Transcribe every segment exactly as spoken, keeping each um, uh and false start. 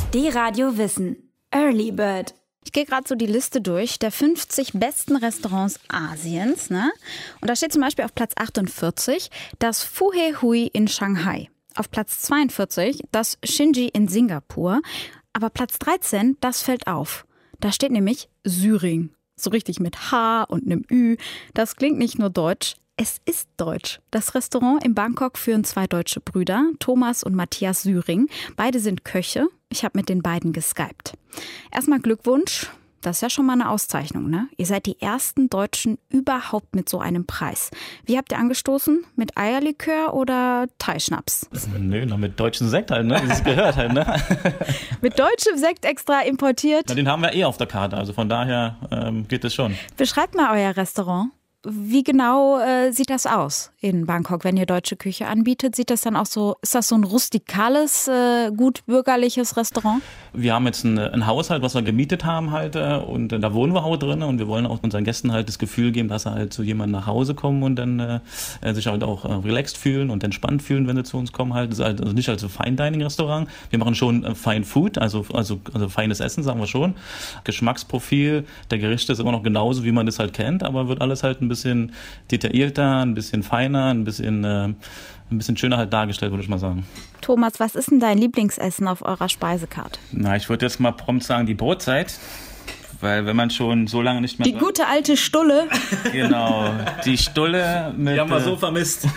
D-Radio Wissen. Early Bird. Ich gehe gerade so die Liste durch der fünfzig besten Restaurants Asiens. Ne? Und da steht zum Beispiel auf Platz achtundvierzig das Phu He Hui in Shanghai. Auf Platz zweiundvierzig das Shinji in Singapur. Aber Platz dreizehn, das fällt auf. Da steht nämlich Syring. So richtig mit H und einem Ü. Das klingt nicht nur deutsch, es ist deutsch. Das Restaurant in Bangkok führen zwei deutsche Brüder, Thomas und Matthias Syring. Beide sind Köche. Ich habe mit den beiden geskypt. Erstmal Glückwunsch. Das ist ja schon mal eine Auszeichnung, ne? Ihr seid die ersten Deutschen überhaupt mit so einem Preis. Wie habt ihr angestoßen? Mit Eierlikör oder Thai-Schnaps? Nö, noch mit deutschen Sekt halt, ne? Wie es gehört halt, ne? Mit deutschem Sekt extra importiert? Na, den haben wir eh auf der Karte, also von daher ähm, geht es schon. Beschreibt mal euer Restaurant. Wie genau äh, sieht das aus in Bangkok, wenn ihr deutsche Küche anbietet? Sieht das dann auch so, ist das so ein rustikales, äh, gut bürgerliches Restaurant? Wir haben jetzt ein, ein Haushalt, was wir gemietet haben halt äh, und äh, da wohnen wir auch drin und wir wollen auch unseren Gästen halt das Gefühl geben, dass sie halt zu jemandem nach Hause kommen und dann äh, sich halt auch äh, relaxed fühlen und entspannt fühlen, wenn sie zu uns kommen halt. Das ist halt also nicht als so Fine-Dining-Restaurant. Wir machen schon äh, Fine Food, also, also, also feines Essen, sagen wir schon. Geschmacksprofil der Gerichte ist immer noch genauso, wie man das halt kennt, aber wird alles halt ein bisschen bisschen detaillierter, ein bisschen feiner, ein bisschen, äh, ein bisschen schöner halt dargestellt, würde ich mal sagen. Thomas, was ist denn dein Lieblingsessen auf eurer Speisekarte? Na, ich würde jetzt mal prompt sagen, die Brotzeit. Weil wenn man schon so lange nicht mehr... Die so gute alte Stulle. Genau, die Stulle mit... Die haben wir so vermisst.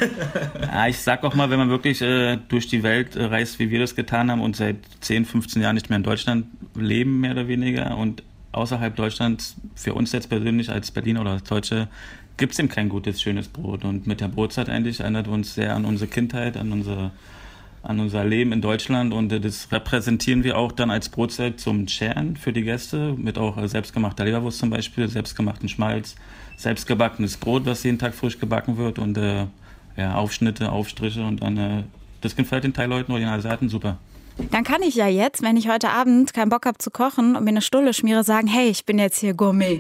Ja, ich sag auch mal, wenn man wirklich äh, durch die Welt äh, reist, wie wir das getan haben und seit zehn, fünfzehn Jahren nicht mehr in Deutschland leben, mehr oder weniger, und außerhalb Deutschlands, für uns jetzt persönlich als Berliner oder als Deutsche, gibt es eben kein gutes, schönes Brot. Und mit der Brotzeit eigentlich erinnert uns sehr an unsere Kindheit, an unsere, an unser Leben in Deutschland. Und das repräsentieren wir auch dann als Brotzeit zum Scheren für die Gäste, mit auch selbstgemachter Leberwurst zum Beispiel, selbstgemachten Schmalz, selbstgebackenes Brot, was jeden Tag frisch gebacken wird und äh, ja, Aufschnitte, Aufstriche und dann, äh, das gefällt den Thai-Leuten oder den Asiaten super. Dann kann ich ja jetzt, wenn ich heute Abend keinen Bock habe zu kochen und mir eine Stulle schmiere, sagen, hey, ich bin jetzt hier Gourmet.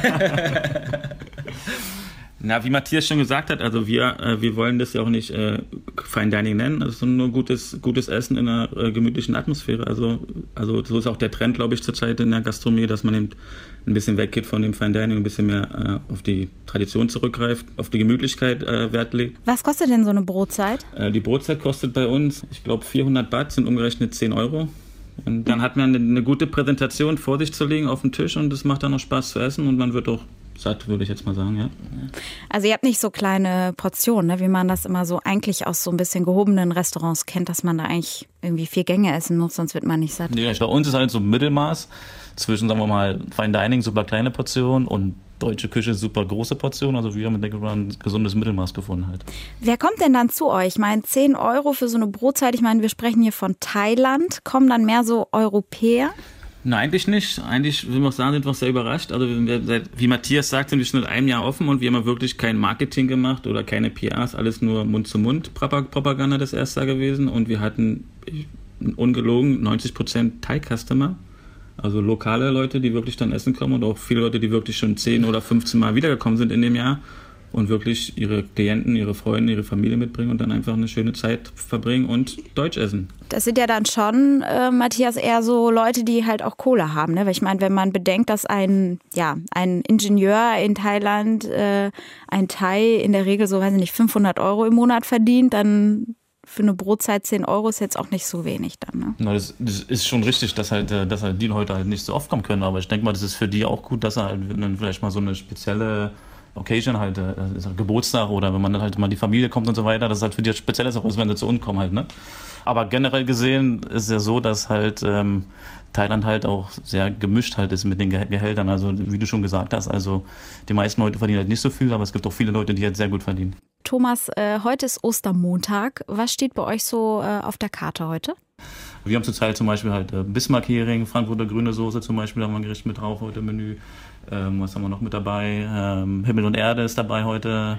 Na, wie Matthias schon gesagt hat, also wir, äh, wir wollen das ja auch nicht äh, Fine Dining nennen, das ist nur gutes, gutes Essen in einer äh, gemütlichen Atmosphäre. Also, also so ist auch der Trend, glaube ich, zurzeit in der Gastronomie, dass man eben ein bisschen weggeht von dem Fine Dining, ein bisschen mehr äh, auf die Tradition zurückgreift, auf die Gemütlichkeit äh, Wert legt. Was kostet denn so eine Brotzeit? Äh, die Brotzeit kostet bei uns, ich glaube, vierhundert Baht, sind umgerechnet zehn Euro. Und dann hat man eine, eine gute Präsentation vor sich zu legen auf dem Tisch und es macht dann auch Spaß zu essen und man wird auch satt, würde ich jetzt mal sagen, ja. Also ihr habt nicht so kleine Portionen, ne, wie man das immer so eigentlich aus so ein bisschen gehobenen Restaurants kennt, dass man da eigentlich irgendwie vier Gänge essen muss, sonst wird man nicht satt. Nee, bei uns ist halt so ein Mittelmaß zwischen, sagen wir mal, Fine Dining, super kleine Portionen und deutsche Küche, super große Portionen. Also wir haben, denke ich mal, ein gesundes Mittelmaß gefunden halt. Wer kommt denn dann zu euch? Ich meine, zehn Euro für so eine Brotzeit, ich meine, wir sprechen hier von Thailand. Kommen dann mehr so Europäer? Nein, eigentlich nicht. Eigentlich, will man sagen, sind wir sehr überrascht. Also wir, wie Matthias sagt, sind wir schon seit einem Jahr offen und wir haben wirklich kein Marketing gemacht oder keine P Rs, alles nur Mund-zu-Mund-Propaganda das erste Jahr gewesen. Und wir hatten ungelogen neunzig Prozent Thai-Customer, also lokale Leute, die wirklich dann essen kommen und auch viele Leute, die wirklich schon zehn oder fünfzehn Mal wiedergekommen sind in dem Jahr und wirklich ihre Klienten, ihre Freunde, ihre Familie mitbringen und dann einfach eine schöne Zeit verbringen und Deutsch essen. Das sind ja dann schon, äh, Matthias, eher so Leute, die halt auch Kohle haben, ne? Weil ich meine, wenn man bedenkt, dass ein, ja, ein Ingenieur in Thailand, äh, ein Thai in der Regel so, weiß ich nicht, fünfhundert Euro im Monat verdient, dann für eine Brotzeit zehn Euro ist jetzt auch nicht so wenig dann, ne? Na, das, das ist schon richtig, dass halt, dass halt die Leute halt nicht so oft kommen können, aber ich denke mal, das ist für die auch gut, dass er halt dann vielleicht mal so eine spezielle Occasion halt, ist halt Geburtstag oder wenn man dann halt mal die Familie kommt und so weiter, das ist halt für die speziell ist, auch wenn sie zu uns kommen halt, ne? Aber generell gesehen ist es ja so, dass halt ähm, Thailand halt auch sehr gemischt halt ist mit den Gehältern, also wie du schon gesagt hast, also die meisten Leute verdienen halt nicht so viel, aber es gibt auch viele Leute, die halt sehr gut verdienen. Thomas, äh, heute ist Ostermontag, was steht bei euch so äh, auf der Karte heute? Wir haben zurzeit zum Beispiel halt äh, Bismarck-Hering, Frankfurter grüne Soße zum Beispiel, haben wir ein Gericht mit drauf heute im Menü. Ähm, was haben wir noch mit dabei? Ähm, Himmel und Erde ist dabei heute.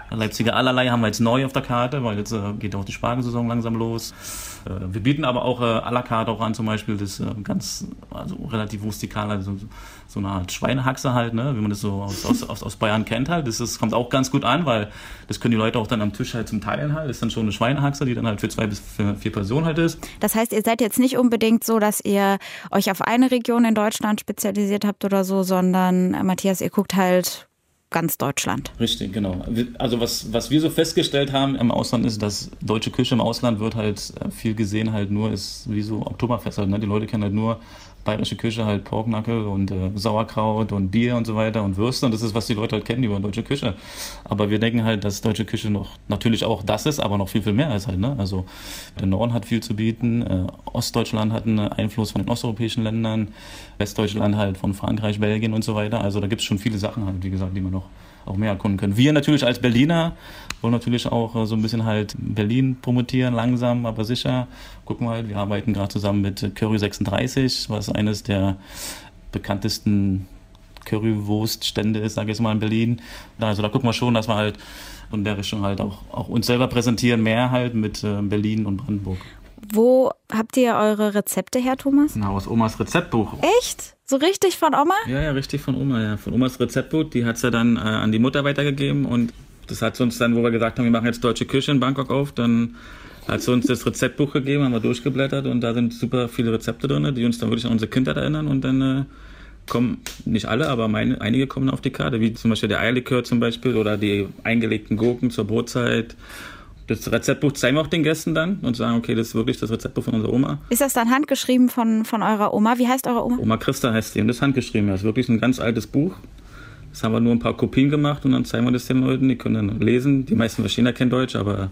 Leipziger Allerlei haben wir jetzt neu auf der Karte, weil jetzt äh, geht auch die Spargelsaison langsam los. Äh, wir bieten aber auch äh, à la carte auch an, zum Beispiel das äh, ganz, also relativ rustikal, also so eine Art Schweinehaxe halt, ne, wie man das so aus, aus, aus, aus Bayern kennt halt. Das ist, kommt auch ganz gut an, weil das können die Leute auch dann am Tisch halt zum Teilen halt. Das ist dann schon eine Schweinehaxe, die dann halt für zwei bis für vier Personen halt ist. Das heißt, ihr seid jetzt nicht unbedingt so, dass ihr euch auf eine Region in Deutschland spezialisiert habt oder so, sondern, äh, Matthias, ihr guckt halt ganz Deutschland. Richtig, genau. Also was, was wir so festgestellt haben im Ausland ist, dass deutsche Küche im Ausland wird halt viel gesehen halt nur, ist wie so Oktoberfest halt, ne? Die Leute kennen halt nur bayerische Küche, halt Porknackel und äh, Sauerkraut und Bier und so weiter und Würste und das ist, was die Leute halt kennen über deutsche Küche. Aber wir denken halt, dass deutsche Küche noch natürlich auch das ist, aber noch viel, viel mehr ist halt, ne? Also der Norden hat viel zu bieten, äh, Ostdeutschland hat einen Einfluss von den osteuropäischen Ländern, Westdeutschland halt von Frankreich, Belgien und so weiter. Also da gibt es schon viele Sachen halt, wie gesagt, die man noch auch mehr erkunden können. Wir natürlich als Berliner wollen natürlich auch äh, so ein bisschen halt Berlin promotieren, langsam, aber sicher. Gucken wir halt, wir arbeiten gerade zusammen mit Curry sechsunddreißig, was eines der bekanntesten Currywurststände ist, sage ich jetzt mal, in Berlin. Also da gucken wir schon, dass wir halt in der Richtung halt auch, auch uns selber präsentieren, mehr halt mit äh, Berlin und Brandenburg. Wo habt ihr eure Rezepte her, Thomas? Na, aus Omas Rezeptbuch. Echt? So richtig von Oma? Ja, ja, richtig von Oma, ja. Von Omas Rezeptbuch. Die hat sie dann äh, an die Mutter weitergegeben und das hat sie uns dann, wo wir gesagt haben, wir machen jetzt deutsche Küche in Bangkok auf, dann hat sie uns das Rezeptbuch gegeben, haben wir durchgeblättert und da sind super viele Rezepte drin, die uns dann wirklich an unsere Kindheit erinnern und dann äh, kommen, nicht alle, aber meine, einige kommen auf die Karte, wie zum Beispiel der Eierlikör zum Beispiel oder die eingelegten Gurken zur Brotzeit. Das Rezeptbuch zeigen wir auch den Gästen dann und sagen, okay, das ist wirklich das Rezeptbuch von unserer Oma. Ist das dann handgeschrieben von, von eurer Oma? Wie heißt eure Oma? Oma Christa heißt sie und das ist handgeschrieben. Das ist wirklich ein ganz altes Buch. Das haben wir nur ein paar Kopien gemacht und dann zeigen wir das den Leuten. Die können dann lesen. Die meisten verstehen ja kein Deutsch, aber...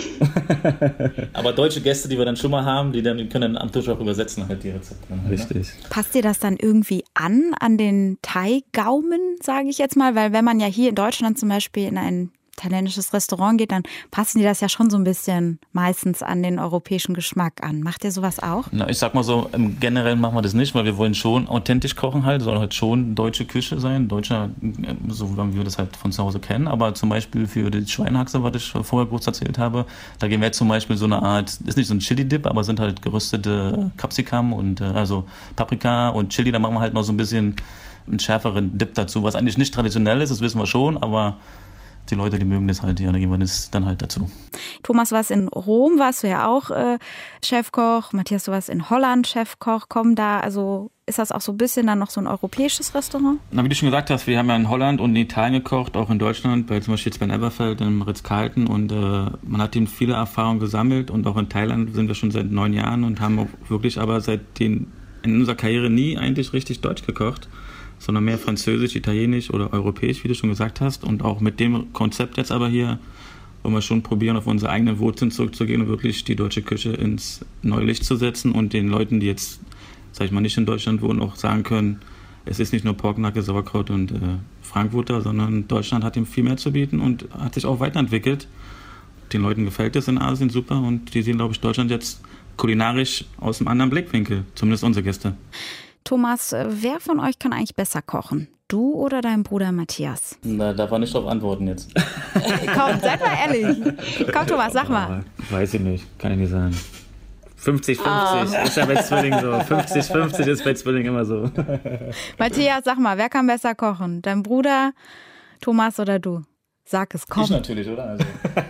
aber deutsche Gäste, die wir dann schon mal haben, die, dann, die können dann am Tisch auch übersetzen halt die Rezepte. Halt, richtig. Ne? Passt ihr das dann irgendwie an, an den Thai-Gaumen, sage ich jetzt mal? Weil wenn man ja hier in Deutschland zum Beispiel in ein italienisches Restaurant geht, dann passen die das ja schon so ein bisschen meistens an den europäischen Geschmack an. Macht ihr sowas auch? Na, ich sag mal so, generell machen wir das nicht, weil wir wollen schon authentisch kochen halt, soll halt schon deutsche Küche sein, deutscher, so wie wir das halt von zu Hause kennen, aber zum Beispiel für die Schweinehaxe, was ich vorher kurz erzählt habe, da geben wir jetzt zum Beispiel so eine Art, ist nicht so ein Chili-Dip, aber sind halt geröstete Capsicum und also Paprika und Chili, da machen wir halt noch so ein bisschen einen schärferen Dip dazu, was eigentlich nicht traditionell ist, das wissen wir schon, aber die Leute, die mögen das halt, ja, da geben wir das dann halt dazu. Thomas, warst in Rom, warst du ja auch äh, Chefkoch. Matthias, du warst in Holland Chefkoch. Kommen da, also ist das auch so ein bisschen dann noch so ein europäisches Restaurant? Na, wie du schon gesagt hast, wir haben ja in Holland und in Italien gekocht, auch in Deutschland, bei zum Beispiel jetzt bei Elberfeld, im Ritz-Carlton und äh, man hat eben viele Erfahrungen gesammelt und auch in Thailand sind wir schon seit neun Jahren und haben auch wirklich aber seit den, in unserer Karriere nie eigentlich richtig Deutsch gekocht, sondern mehr Französisch, Italienisch oder Europäisch, wie du schon gesagt hast. Und auch mit dem Konzept jetzt aber hier wollen wir schon probieren, auf unsere eigenen Wurzeln zurückzugehen und wirklich die deutsche Küche ins neue Licht zu setzen und den Leuten, die jetzt, sag ich mal, nicht in Deutschland wohnen, auch sagen können, es ist nicht nur Porknacke, Sauerkraut und äh, Frankfurter, sondern Deutschland hat ihm viel mehr zu bieten und hat sich auch weiterentwickelt. Den Leuten gefällt es in Asien super und die sehen, glaube ich, Deutschland jetzt kulinarisch aus einem anderen Blickwinkel, zumindest unsere Gäste. Thomas, wer von euch kann eigentlich besser kochen? Du oder dein Bruder Matthias? Na, darf man nicht darauf antworten jetzt. Komm, seid mal ehrlich. Komm, Thomas, sag mal. Weiß ich nicht, kann ich nicht sagen. fünfzig fünfzig oh. Ist ja bei Zwillingen so. fünfzig fünfzig ist bei Zwillingen immer so. Matthias, sag mal, wer kann besser kochen? Dein Bruder, Thomas oder du? Sag es, komm. Ich natürlich, oder? Also.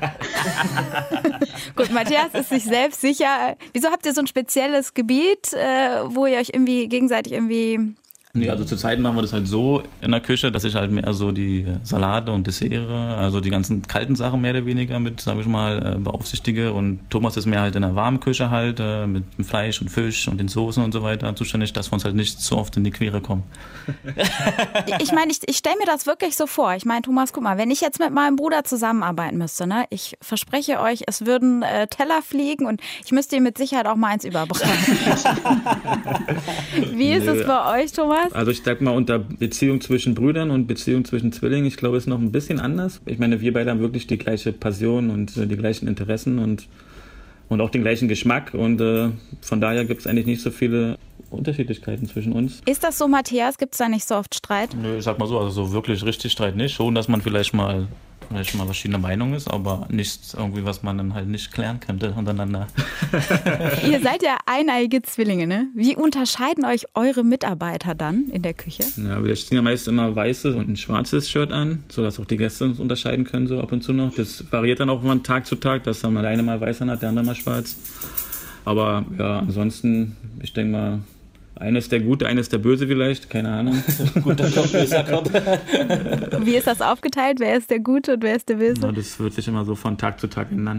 Gut, Matthias ist sich selbst sicher. Wieso habt ihr so ein spezielles Gebiet, äh, wo ihr euch irgendwie gegenseitig irgendwie... Nee, also zurzeit machen wir das halt so in der Küche, dass ich halt mehr so die Salate und Dessert, also die ganzen kalten Sachen mehr oder weniger mit, sag ich mal, beaufsichtige. Und Thomas ist mehr halt in der warmen Küche halt, mit Fleisch und Fisch und den Soßen und so weiter zuständig, dass wir uns halt nicht zu oft in die Quere kommen. Ich meine, ich, ich stelle mir das wirklich so vor. Ich meine, Thomas, guck mal, wenn ich jetzt mit meinem Bruder zusammenarbeiten müsste, ne, ich verspreche euch, es würden äh, Teller fliegen und ich müsste ihm mit Sicherheit auch mal eins überbringen. Wie ist es bei euch, Thomas? Also ich sag mal, unter Beziehung zwischen Brüdern und Beziehung zwischen Zwillingen, ich glaube, es ist noch ein bisschen anders. Ich meine, wir beide haben wirklich die gleiche Passion und äh, die gleichen Interessen und, und auch den gleichen Geschmack. Und äh, von daher gibt es eigentlich nicht so viele Unterschiedlichkeiten zwischen uns. Ist das so, Matthias? Gibt es da nicht so oft Streit? Nö, ich sag mal so, also so wirklich richtig Streit nicht. Schon, dass man vielleicht mal vielleicht mal verschiedene Meinungen ist, aber nichts irgendwie, was man dann halt nicht klären könnte untereinander. Ihr seid ja eineige Zwillinge, ne? Wie unterscheiden euch eure Mitarbeiter dann in der Küche? Ja, wir ziehen ja meist immer weißes und ein schwarzes Shirt an, sodass auch die Gäste uns unterscheiden können, so ab und zu noch. Das variiert dann auch von Tag zu Tag, dass dann mal der eine mal weiß hat, der andere mal schwarz. Aber ja, ansonsten, ich denke mal, einer ist der Gute, einer ist der Böse vielleicht, keine Ahnung. Guter Kopf, böser Kopf. Wie ist das aufgeteilt? Wer ist der Gute und wer ist der Böse? Ja, das wird sich immer so von Tag zu Tag ändern.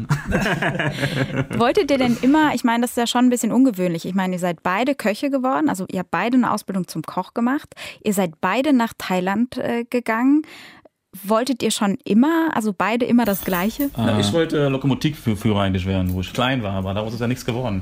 Wolltet ihr denn immer, ich meine, das ist ja schon ein bisschen ungewöhnlich. Ich meine, ihr seid beide Köche geworden, also ihr habt beide eine Ausbildung zum Koch gemacht. Ihr seid beide nach Thailand äh, gegangen. Wolltet ihr schon immer, also beide immer das Gleiche? Ja, ich wollte Lokomotivführer eigentlich werden, wo ich klein war, aber daraus ist ja nichts geworden.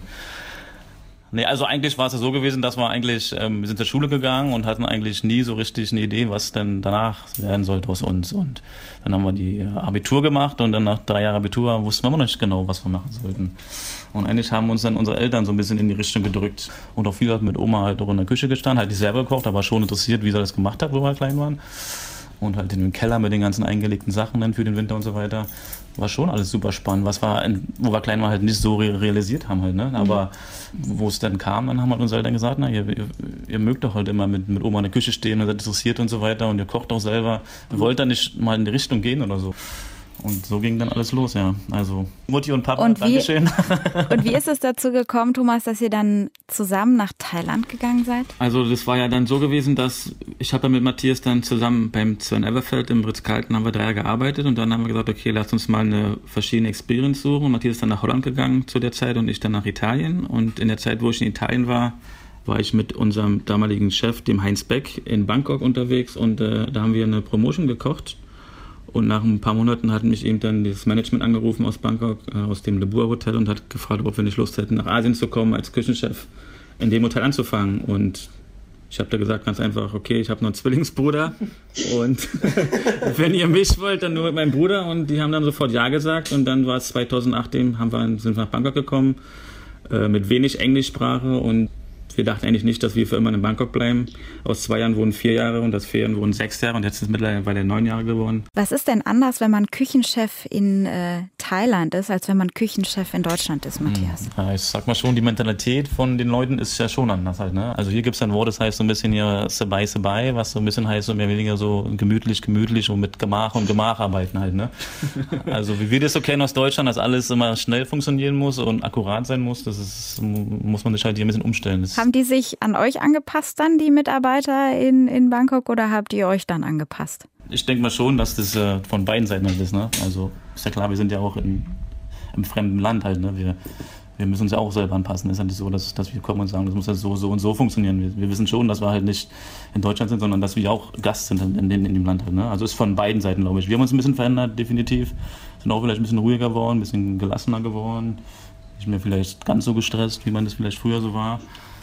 Nee, also eigentlich war es ja so gewesen, dass wir eigentlich, ähm, wir sind zur Schule gegangen und hatten eigentlich nie so richtig eine Idee, was denn danach werden sollte aus uns. Und dann haben wir die Abitur gemacht und dann nach drei Jahren Abitur wussten wir noch nicht genau, was wir machen sollten. Und eigentlich haben uns dann unsere Eltern so ein bisschen in die Richtung gedrückt. Und auch viel hat mit Oma halt auch in der Küche gestanden, halt nicht selber gekocht, aber schon interessiert, wie sie das gemacht hat, wo wir klein waren. Und halt in dem Keller mit den ganzen eingelegten Sachen dann für den Winter und so weiter. War schon alles super spannend, was wir, wo wir klein waren, halt nicht so realisiert haben halt, ne? Aber mhm. wo es dann kam, dann haben halt unsere Eltern gesagt, na, ihr, ihr, ihr mögt doch halt immer mit, mit Oma in der Küche stehen und seid interessiert und so weiter und ihr kocht auch selber. Ihr wollt da nicht mal in die Richtung gehen oder so. Und so ging dann alles los, ja. Also Mutti und Papa, und wie, Dankeschön. Und wie ist es dazu gekommen, Thomas, dass ihr dann zusammen nach Thailand gegangen seid? Also das war ja dann so gewesen, dass ich habe ja mit Matthias dann zusammen beim Sven Everfeld im Ritz-Carlton haben wir drei Jahre gearbeitet und dann haben wir gesagt, okay, lasst uns mal eine verschiedene Experience suchen. Und Matthias ist dann nach Holland gegangen zu der Zeit und ich dann nach Italien. Und in der Zeit, wo ich in Italien war, war ich mit unserem damaligen Chef, dem Heinz Beck, in Bangkok unterwegs und äh, da haben wir eine Promotion gekocht. Und nach ein paar Monaten hat mich eben dann das Management angerufen aus Bangkok, äh, aus dem Le Bois Hotel und hat gefragt, ob wir nicht Lust hätten, nach Asien zu kommen, als Küchenchef in dem Hotel anzufangen. Und ich habe da gesagt ganz einfach, okay, ich habe noch einen Zwillingsbruder und wenn ihr mich wollt, dann nur mit meinem Bruder. Und die haben dann sofort Ja gesagt und dann war es zweitausendacht, haben wir, sind wir nach Bangkok gekommen, äh, mit wenig Englischsprache und wir dachten eigentlich nicht, dass wir für immer in Bangkok bleiben. Aus zwei Jahren wurden vier Jahre und aus vier Jahren wurden sechs Jahre und jetzt ist es mittlerweile neun Jahre geworden. Was ist denn anders, wenn man Küchenchef in äh, Thailand ist, als wenn man Küchenchef in Deutschland ist, Matthias? Ja, ich sag mal schon, die Mentalität von den Leuten ist ja schon anders halt, ne? Also hier gibt es ein Wort, das heißt so ein bisschen hier Sabai Sabai, was so ein bisschen heißt, so mehr oder weniger so gemütlich, gemütlich und mit Gemach und Gemach arbeiten halt, ne? Also wie wir das so kennen aus Deutschland, dass alles immer schnell funktionieren muss und akkurat sein muss, das ist, muss man sich halt hier ein bisschen umstellen. Das Haben die sich an euch angepasst dann, die Mitarbeiter in, in Bangkok, oder habt ihr euch dann angepasst? Ich denke mal schon, dass das äh, von beiden Seiten halt ist, ne? Also ist ja klar, wir sind ja auch in, im fremden Land halt, ne? Wir, wir müssen uns ja auch selber anpassen. Es ist ja nicht so, dass, dass wir kommen und sagen, das muss ja so, so und so funktionieren. Wir, wir wissen schon, dass wir halt nicht in Deutschland sind, sondern dass wir auch Gast sind in, in, in dem Land halt, ne? Also ist von beiden Seiten, glaube ich. Wir haben uns ein bisschen verändert, definitiv. Sind auch vielleicht ein bisschen ruhiger geworden, ein bisschen gelassener geworden. Nicht mehr vielleicht ganz so gestresst, wie man das vielleicht früher so war.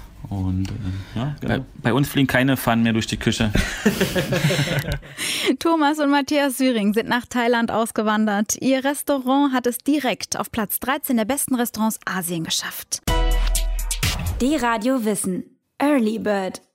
Und äh, ja, genau. bei, bei uns fliegen keine Pfannen mehr durch die Küche. Thomas und Matthias Syring sind nach Thailand ausgewandert. Ihr Restaurant hat es direkt auf Platz dreizehn der besten Restaurants Asien geschafft. Die Radio Wissen. Early Bird.